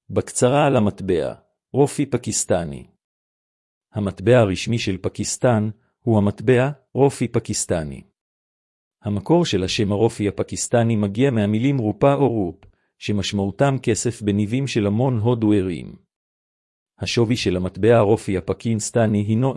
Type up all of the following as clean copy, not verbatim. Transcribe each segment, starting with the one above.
בקצרה על המטבע, רופי פקיסטני. המטבע הרשמי של פקיסטן הוא המטבע רופי פקיסטני. המקור של השם הרופי הפקיסטני מגיע מהמילים רופה או רופ, שמשמעותם כסף בניבים של המון הודוארים. השווי של המטבע הרופי הפקיסטני הינו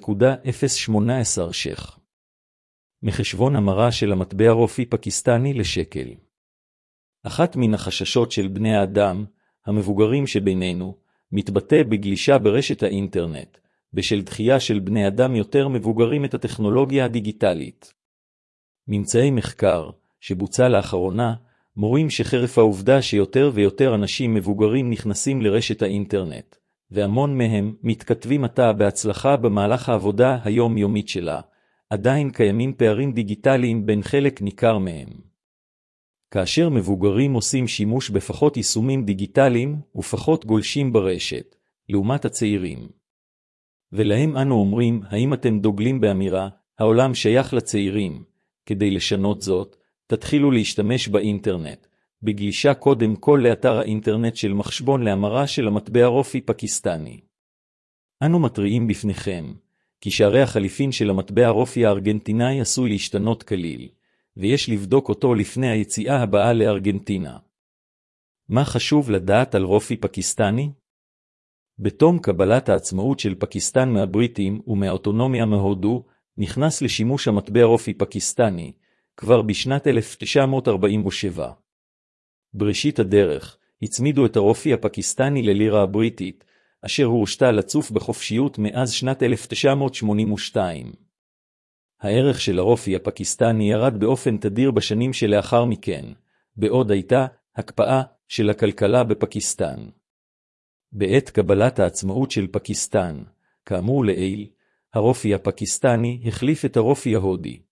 0.018 שייך. מחשבון המרה של המטבע רופי פקיסטני לשקל. אחת מן החששות של בני האדם, המבוגרים שבינינו, מתבטא בגלישה ברשת האינטרנט, בשל דחייה של בני אדם יותר מבוגרים את הטכנולוגיה הדיגיטלית. ממצאי מחקר, שבוצע לאחרונה, מורים שחרף העובדה שיותר ויותר אנשים מבוגרים נכנסים לרשת האינטרנט, והמון מהם מתכתבים עתה בהצלחה במהלך העבודה היומיומית שלה, עדיין קיימים פערים דיגיטליים בין חלק ניכר מהם. כאשר מבוגרים עושים שימוש בפחות יישומים דיגיטליים ופחות גולשים ברשת, לעומת הצעירים. ולהם אנו אומרים, האם אתם דוגלים באמירה, העולם שייך לצעירים? כדי לשנות זאת, תתחילו להשתמש באינטרנט, בגלישה קודם כל לאתר האינטרנט של מחשבון להמרה של המטבע רופי פקיסטני. אנו מתריעים בפניכם, כי שערי החליפין של המטבע רופי הארגנטינאי עשוי להשתנות כליל, ויש לבדוק אותו לפני היציאה הבאה לארגנטינה. מה חשוב לדעת על רופי פקיסטני? בתום קבלת העצמאות של פקיסטן מהבריטים ומהאוטונומיה מהודו, נכנס לשימוש המטבע רופי פקיסטני, כבר בשנת 1947. בראשית הדרך, הצמידו את הרופי הפקיסטני ללירה הבריטית, אשר הורשתה לצוף בחופשיות מאז שנת 1982. הערך של הרופי הפקיסטני ירד באופן תדיר בשנים שלאחר מכן, בעוד הייתה הקפאה של הכלכלה בפקיסטן. בעת קבלת העצמאות של פקיסטן, כאמור לעיל, הרופי הפקיסטני החליף את הרופי ההודי.